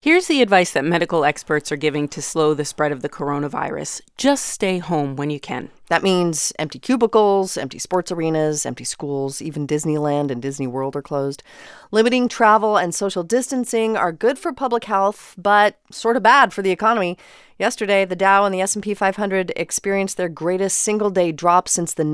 Here's the advice that medical experts are giving to slow the spread of the coronavirus. Just stay home when you can. That means empty cubicles, empty sports arenas, empty schools, even Disneyland and Disney World are closed. Limiting travel and social distancing are good for public health, but sort of bad for the economy. Yesterday, the Dow and the S&P 500 experienced their greatest single-day drop since the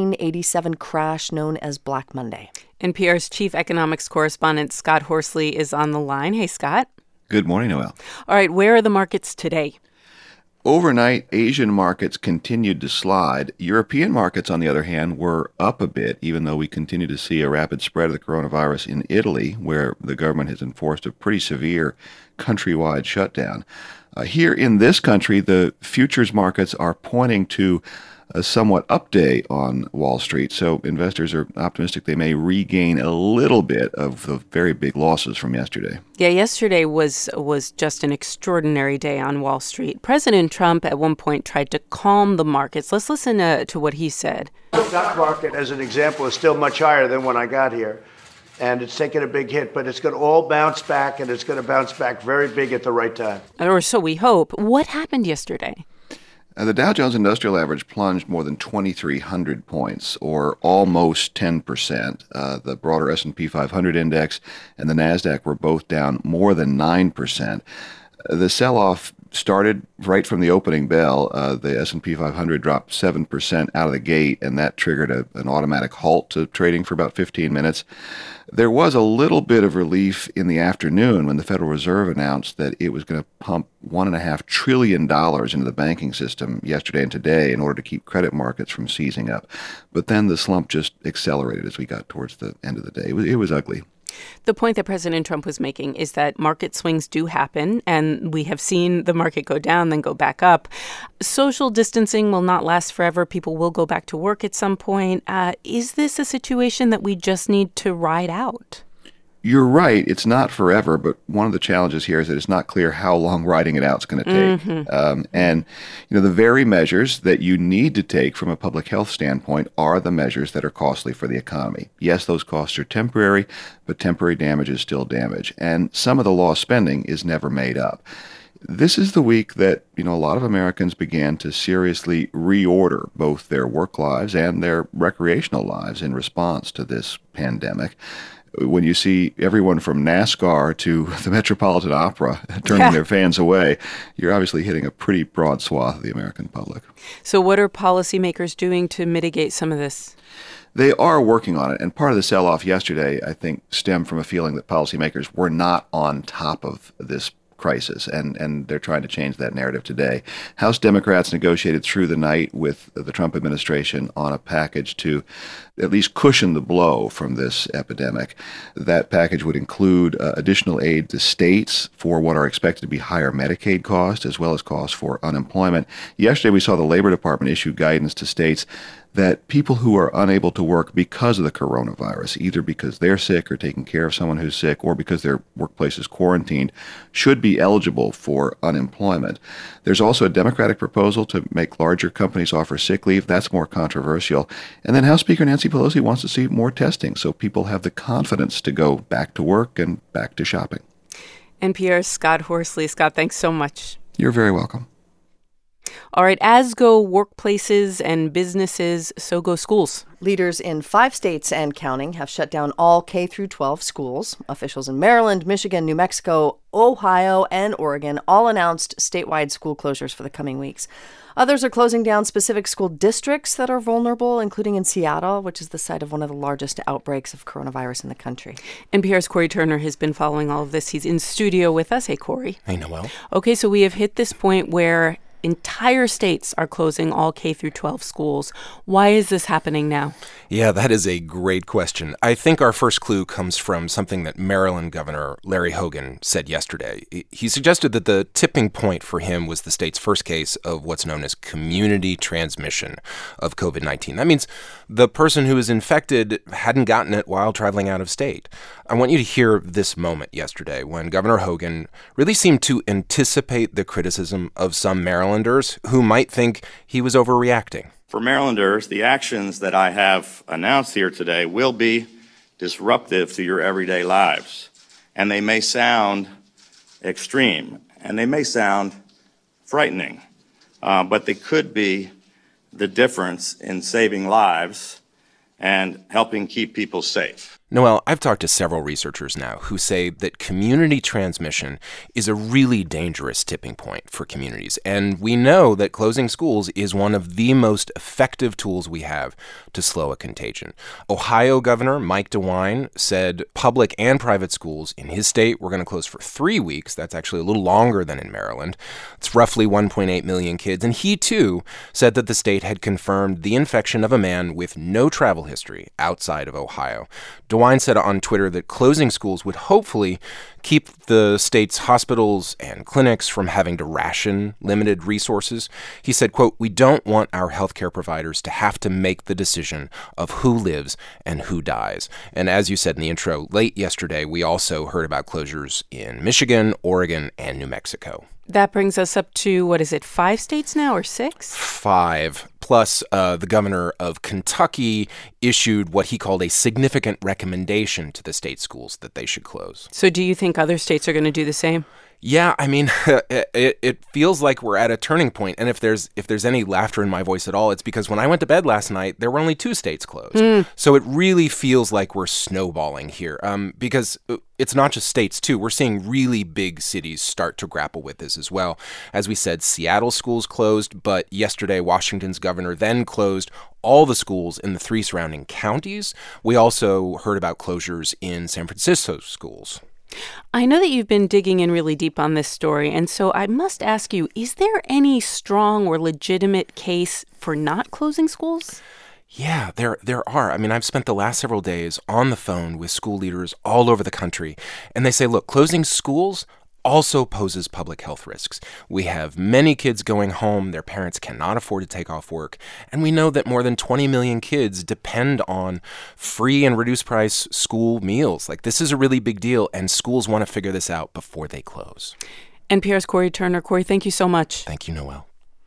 1987 crash known as Black Monday. NPR's chief economics correspondent Scott Horsley is on the line. Hey, Scott. Good morning, Noelle. All right, where are the markets today? Overnight, Asian markets continued to slide. European markets, on the other hand, were up a bit, even though we continue to see a rapid spread of the coronavirus in Italy, where the government has enforced a pretty severe countrywide shutdown. Here in this country, the futures markets are pointing to a somewhat up day on Wall Street, so investors are optimistic they may regain a little bit of the very big losses from yesterday. Yeah, yesterday was just an extraordinary day on Wall Street. President Trump at one point tried to calm the markets. Let's listen to what he said. The stock market, as an example, is still much higher than when I got here, and it's taken a big hit, but it's going to all bounce back, and it's going to bounce back very big at the right time. Or so we hope. What happened yesterday? The Dow Jones Industrial Average plunged more than 2,300 points, or almost 10%. The broader S&P 500 index and the NASDAQ were both down more than 9%. The sell-off started right from the opening bell. The S&P 500 dropped 7% out of the gate, and that triggered an automatic halt to trading for about 15 minutes. There was a little bit of relief in the afternoon when the Federal Reserve announced that it was going to pump $1.5 trillion into the banking system yesterday and today in order to keep credit markets from seizing up. But then the slump just accelerated as we got towards the end of the day. It was ugly. The point that President Trump was making is that market swings do happen, and we have seen the market go down, then go back up. Social distancing will not last forever. People will go back to work at some point. Is this a situation that we just need to ride out? You're right. It's not forever, but one of the challenges here is that it's not clear how long riding it out is going to take. And the very measures that you need to take from a public health standpoint are the measures that are costly for the economy. Yes, those costs are temporary, but temporary damage is still damage. And some of the lost spending is never made up. This is the week that, a lot of Americans began to seriously reorder both their work lives and their recreational lives in response to this pandemic. When you see everyone from NASCAR to the Metropolitan Opera turning their fans away, you're obviously hitting a pretty broad swath of the American public. So what are policymakers doing to mitigate some of this? They are working on it, and part of the sell-off yesterday, I think, stemmed from a feeling that policymakers were not on top of this crisis, and they're trying to change that narrative today. House Democrats negotiated through the night with the Trump administration on a package to at least cushion the blow from this epidemic. That package would include additional aid to states for what are expected to be higher Medicaid costs, as well as costs for unemployment. Yesterday, we saw the Labor Department issue guidance to states that people who are unable to work because of the coronavirus, either because they're sick or taking care of someone who's sick or because their workplace is quarantined, should be eligible for unemployment. There's also a Democratic proposal to make larger companies offer sick leave. That's more controversial. And then House Speaker Nancy Pelosi wants to see more testing so people have the confidence to go back to work and back to shopping. NPR's Scott Horsley. Scott, thanks so much. You're very welcome. All right, as go workplaces and businesses, so go schools. Leaders in 5 states and counting have shut down all K-12 schools. Officials in Maryland, Michigan, New Mexico, Ohio, and Oregon all announced statewide school closures for the coming weeks. Others are closing down specific school districts that are vulnerable, including in Seattle, which is the site of one of the largest outbreaks of coronavirus in the country. NPR's Corey Turner has been following all of this. He's in studio with us. Hey, Corey. Hey, Noelle. Okay, so we have hit this point where entire states are closing all K-12 schools. Why is this happening now? Yeah, that is a great question. I think our first clue comes from something that Maryland Governor Larry Hogan said yesterday. He suggested that the tipping point for him was the state's first case of what's known as community transmission of COVID-19. That means the person who is infected hadn't gotten it while traveling out of state. I want you to hear this moment yesterday when Governor Hogan really seemed to anticipate the criticism of some Marylanders who might think he was overreacting. For Marylanders, the actions that I have announced here today will be disruptive to your everyday lives, and they may sound extreme, and they may sound frightening, but they could be the difference in saving lives and helping keep people safe. Noel, I've talked to several researchers now who say that community transmission is a really dangerous tipping point for communities. And we know that closing schools is one of the most effective tools we have to slow a contagion. Ohio Governor Mike DeWine said public and private schools in his state were going to close for 3 weeks. That's actually a little longer than in Maryland. It's roughly 1.8 million kids. And he, too, said that the state had confirmed the infection of a man with no travel history outside of Ohio. DeWine said on Twitter that closing schools would hopefully keep the state's hospitals and clinics from having to ration limited resources. He said, quote, "We don't want our healthcare providers to have to make the decision of who lives and who dies." And as you said in the intro, late yesterday, we also heard about closures in Michigan, Oregon, and New Mexico. That brings us up to, 5 states now or 6? 5. Plus, the governor of Kentucky issued what he called a significant recommendation to the state schools that they should close. So do you think other states are going to do the same? Yeah, I mean, it feels like we're at a turning point. And if there's any laughter in my voice at all, it's because when I went to bed last night, there were only 2 states closed. So it really feels like we're snowballing here, because it's not just states, too. We're seeing really big cities start to grapple with this as well. As we said, Seattle schools closed, but yesterday, Washington's governor then closed all the schools in the 3 surrounding counties. We also heard about closures in San Francisco's schools. I know that you've been digging in really deep on this story, and so I must ask you, is there any strong or legitimate case for not closing schools? Yeah, there are. I mean, I've spent the last several days on the phone with school leaders all over the country, and they say, look, closing schools also poses public health risks. We have many kids going home. Their parents cannot afford to take off work. And we know that more than 20 million kids depend on free and reduced price school meals. Like, this is a really big deal, and schools want to figure this out before they close. NPR's Cory Turner. Cory, thank you so much. Thank you, Noel.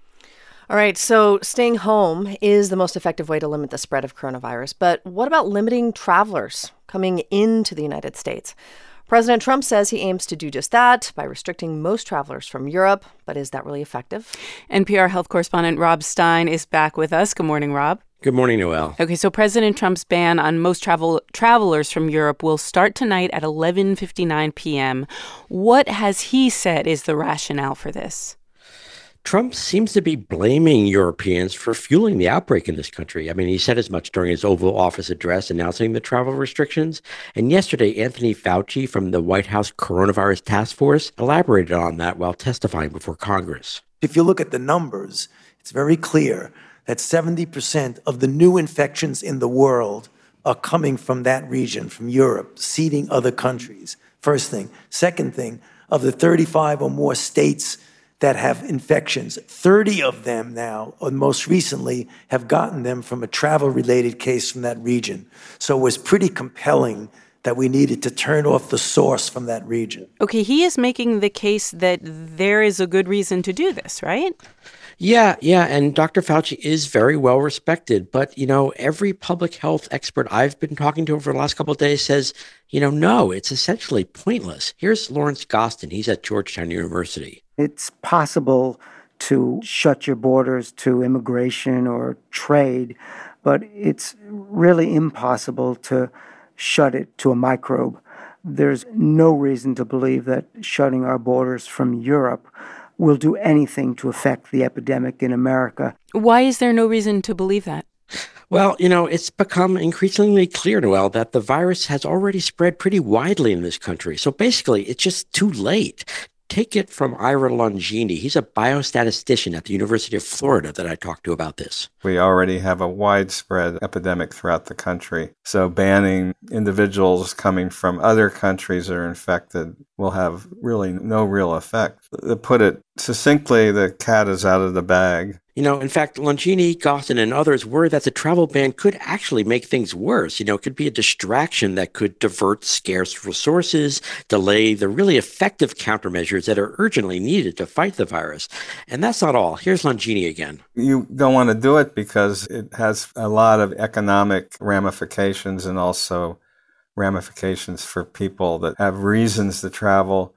All right, so staying home is the most effective way to limit the spread of coronavirus. But what about limiting travelers coming into the United States? President Trump says he aims to do just that by restricting most travelers from Europe. But is that really effective? NPR health correspondent Rob Stein is back with us. Good morning, Rob. Good morning, Noel. Okay, so President Trump's ban on most travelers from Europe will start tonight at 11:59 p.m. What has he said is the rationale for this? Trump seems to be blaming Europeans for fueling the outbreak in this country. I mean, he said as much during his Oval Office address announcing the travel restrictions. And yesterday, Anthony Fauci from the White House Coronavirus Task Force elaborated on that while testifying before Congress. If you look at the numbers, it's very clear that 70% of the new infections in the world are coming from that region, from Europe, seeding other countries. First thing. Second thing, of the 35 or more states that have infections, 30 of them now, or most recently, have gotten them from a travel-related case from that region. So it was pretty compelling that we needed to turn off the source from that region. Okay, he is making the case that there is a good reason to do this, right? Yeah, and Dr. Fauci is very well respected. But, every public health expert I've been talking to over the last couple of days says, no, it's essentially pointless. Here's Lawrence Gostin. He's at Georgetown University. It's possible to shut your borders to immigration or trade, but it's really impossible to shut it to a microbe. There's no reason to believe that shutting our borders from Europe will do anything to affect the epidemic in America. Why is there no reason to believe that? Well, it's become increasingly clear, Noel, that the virus has already spread pretty widely in this country. So basically, it's just too late. Take it from Ira Longini. He's a biostatistician at the University of Florida that I talked to about this. We already have a widespread epidemic throughout the country. So banning individuals coming from other countries that are infected will have really no real effect. To put it succinctly, the cat is out of the bag. In fact, Longini, Gostin, and others worry that the travel ban could actually make things worse. It could be a distraction that could divert scarce resources, delay the really effective countermeasures that are urgently needed to fight the virus. And that's not all. Here's Longini again. You don't want to do it because it has a lot of economic ramifications and also ramifications for people that have reasons to travel.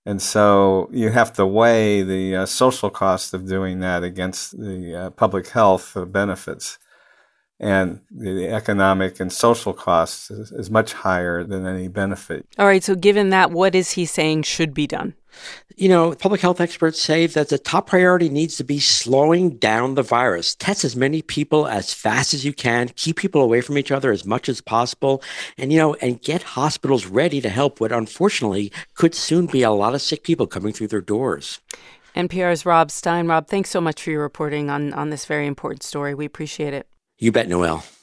And so you have to weigh the social cost of doing that against the public health benefits. And the economic and social cost is much higher than any benefit. All right, so given that, what is he saying should be done? You know, public health experts say that the top priority needs to be slowing down the virus. Test as many people as fast as you can, keep people away from each other as much as possible, and, and get hospitals ready to help what unfortunately could soon be a lot of sick people coming through their doors. NPR's Rob Stein. Rob, thanks so much for your reporting on this very important story. We appreciate it. You bet, Noelle.